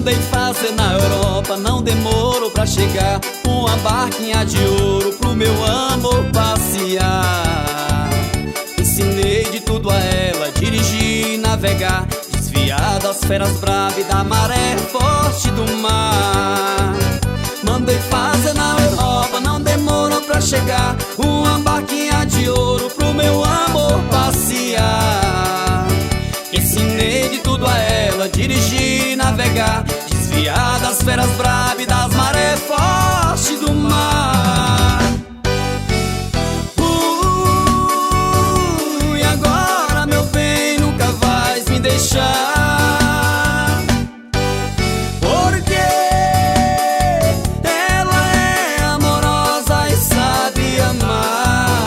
Mandei fazer na Europa, não demorou pra chegar uma barquinha de ouro pro meu amor passear. Ensinei de tudo a ela, dirigir e navegar, desviar das feras bravas e da maré forte do mar. Mandei fazer na Europa, não demorou pra chegar uma barquinha de ouro pro meu amor passear. Ensinei de tudo a ela, dirigir e navegar, desviar das feras bravas e das marés fortes do mar. E agora, meu bem, nunca vais me deixar, porque ela é amorosa e sabe amar.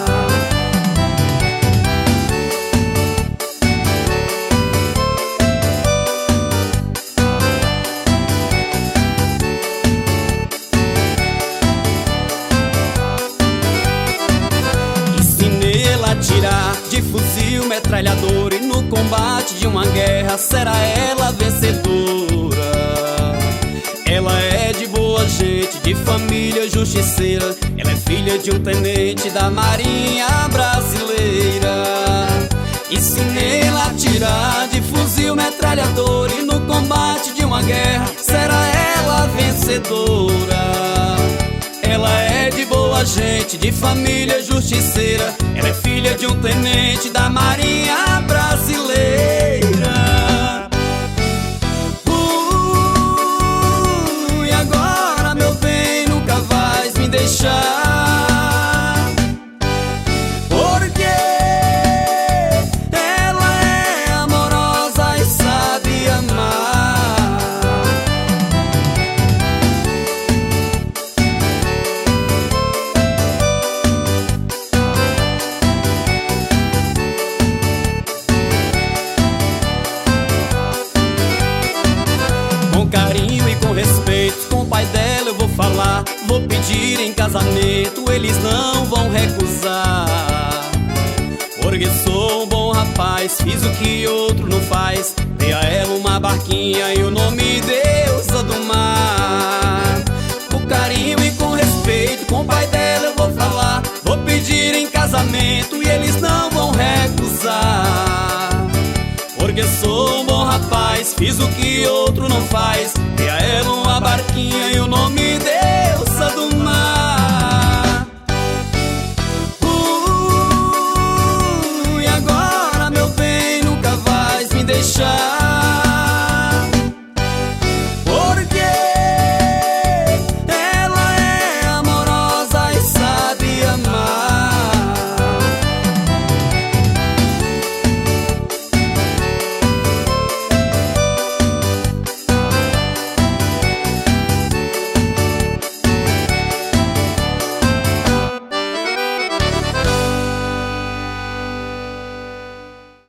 Atirar de fuzil, metralhador, e no combate de uma guerra será ela vencedora. Ela é de boa gente, de família justiceira, ela é filha de um tenente da Marinha Brasileira. Ensinei ela a atirar de fuzil, metralhador, e no combate de uma guerra será ela vencedora. Ela é de boa gente, de família justiceira, ela é filha de um tenente da Marinha Brasileira. E agora, meu bem, nunca vais me deixar, porque ela é amorosa e sabe amar. Com carinho e com respeito, com o pai dela eu vou falar, vou pedir em casamento, eles não vão recusar. Porque sou um bom rapaz, fiz o que outro não faz, dei a ela uma barquinha e o nome deusa do mar. Com carinho e com respeito, com o pai dela eu vou falar, vou pedir em casamento e eles não vão recusar. Porque sou um bom rapaz, fiz o que outro não faz,